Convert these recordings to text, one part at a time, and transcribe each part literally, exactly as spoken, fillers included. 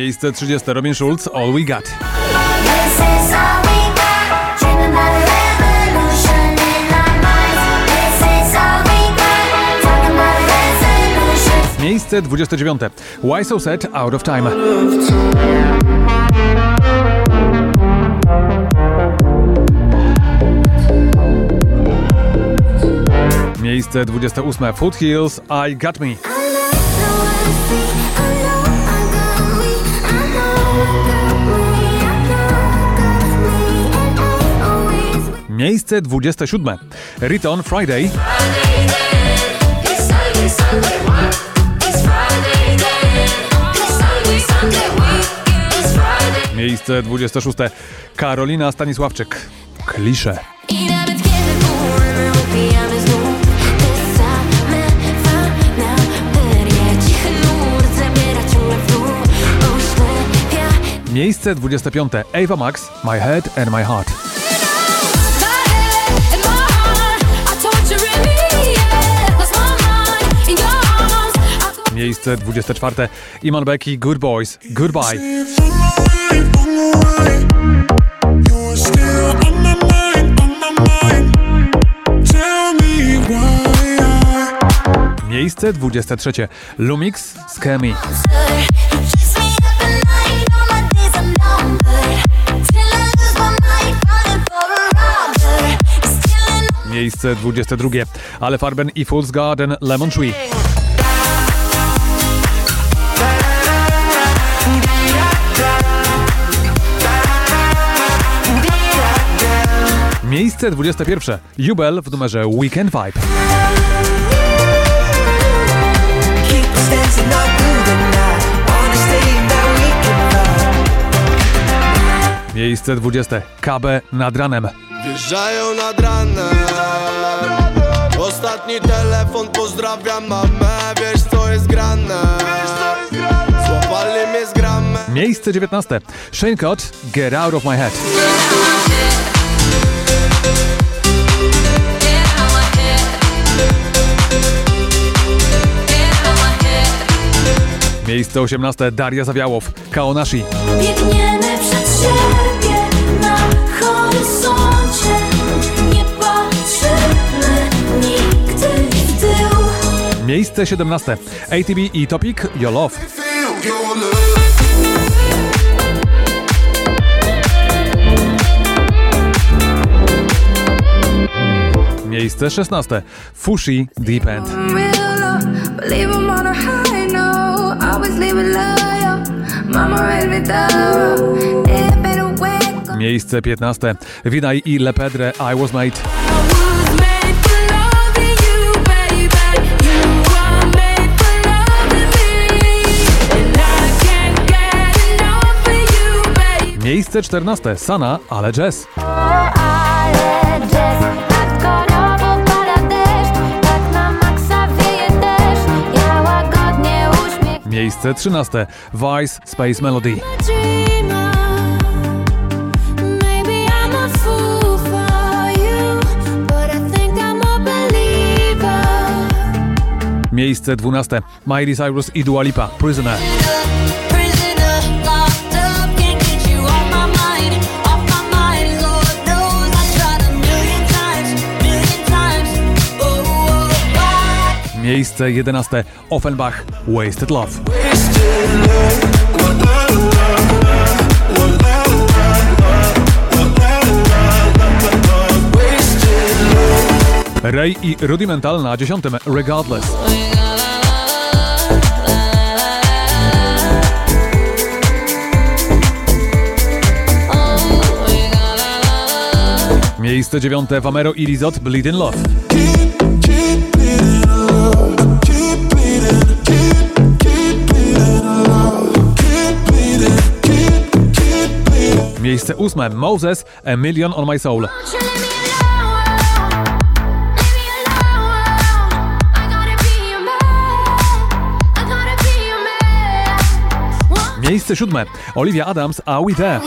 Miejsce trzydzieste. Robin Schulz, All We Got. Miejsce dwudzieste dziewiąte. Why So Sad, Out of Time. Miejsce dwudzieste ósme. Foothills, I Got Me. Miejsce dwudzieste siódme. Riton, Friday. Miejsce dwudzieste szóste. Karolina Stanisławczyk, Klisze. Miejsce dwudzieste piąte. Ava Max, My Head and My Heart. Miejsce dwudzieste czwarte. Iman Becky, Good Boys, Goodbye. Miejsce dwudzieste trzecie. Lumix, Scare Me. Miejsce dwudzieste drugie. Ale Farben i Fool's Garden, Lemon Tree. Miejsce dwudzieste pierwsze. Jubel w numerze Weekend Vibe. Miejsce dwudzieste. K B nad ranem. Wjeżdżają nad ranem. Ostatni telefon, pozdrawiam mamę. Wiesz co jest grane. Złapali mnie z gramy. Miejsce dziewiętnaste. Shane Cott, Get Out of My Head. Miejsce osiemnaste. Daria Zawiałow, Kaonashi. Biegniemy przed siebie na horyzoncie. Nie patrzymy nigdy w tył. Miejsce siedemnaste. A T B i Topic, Your Love. Miejsce szesnaste. Fushi, Deep End. Miejsce piętnaste. Winaj i Lepedre, I Was Made. Miejsce czternaste. Sana, ale jazz. Miejsce trzynaste. Vice, Space Melody. Miejsce dwunaste. Miley Cyrus i Dua Lipa, Prisoner. Miejsce jedenaste. Offenbach, Wasted Love. Ray i Rudimental na dziesiątym, Regardless. Miejsce dziewiąte. Vamero i Lizot, Bleed in Love. Miejsce ósme. Moses, A Million on My Soul. Miejsce siódme. Olivia Adams, Are We There?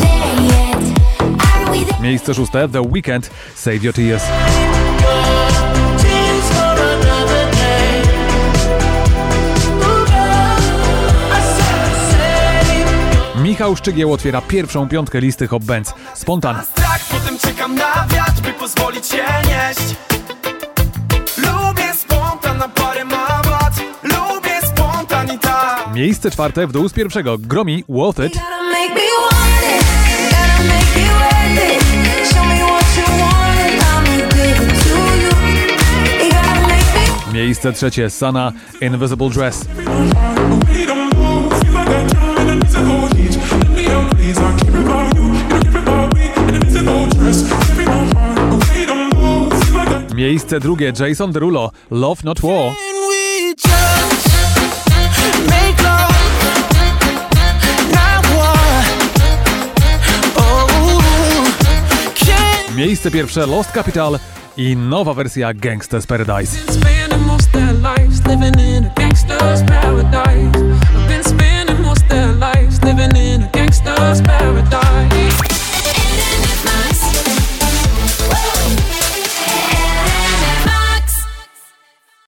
Miejsce szóste. The Weeknd, Save Your Tears. Michał Szczygieł otwiera pierwszą piątkę listy Hot Bands. Spontan. Strach, potem czekam na wiatr, by pozwolić się nieść. Lubię spontan, na parę ma wad. Lubię spontanita. Miejsce czwarte w dół z pierwszego. Gromi Worth It. Gotta make me want it, gotta make it worth it. Show me what you want, I'ma give it to you. You gotta make me. Miejsce trzecie. Sana Invisible Dress. Miejsce drugie. Jason Derulo Love Not War. Miejsce pierwsze Lost Capital i nowa wersja Gangsta's Paradise.